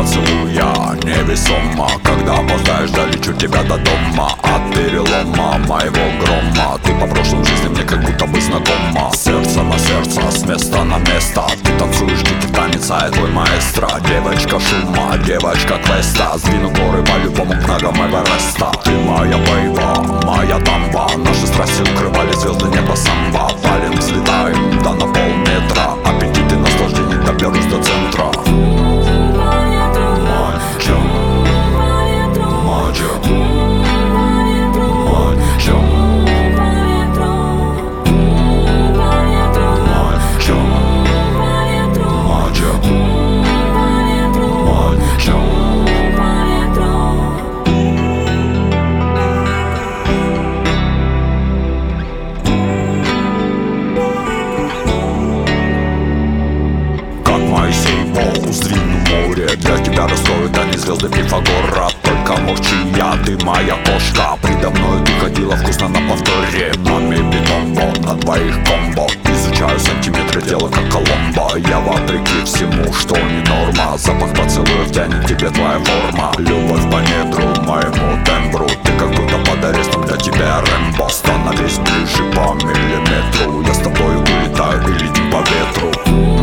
поцелуя невесомо. Когда опоздаешь, долечу тебя до дома. От перелома моего грома ты по прошлым жизням мне как будто бы знакома. Сердце на сердце, с места на место. Ты танцуешь дикий танец, а я твой маэстро. Девочка шума, девочка квеста. Сдвину горы по-любому к ногам Эвереста. Ты моя бейба, моя дамба. Наши страсти укрывали звезды неба самбо. Палим, взлетаем, да на полметра. Аппетиты наслаждений, доберусь до центра. Манчо, манчо, манчо, манчо, манчо, как Моисей Бог, сдвину море. Для тебя расстроят они звезды Пифагора. Только молчи, ты моя кошка. Предо мной ты ходила вкусно на повторе. Маме битомбо, на двоих комбо. Изучаю сантиметры тела как Коломбо. Я вопреки всему, что не норма. Запах поцелуев тянет к тебе твоя форма. Любовь по недру, моему тембру. Ты как будто под арестом, для тебя Рэмбо. Становись ближе по миллиметру. Я с тобой улетаю и летим по ветру.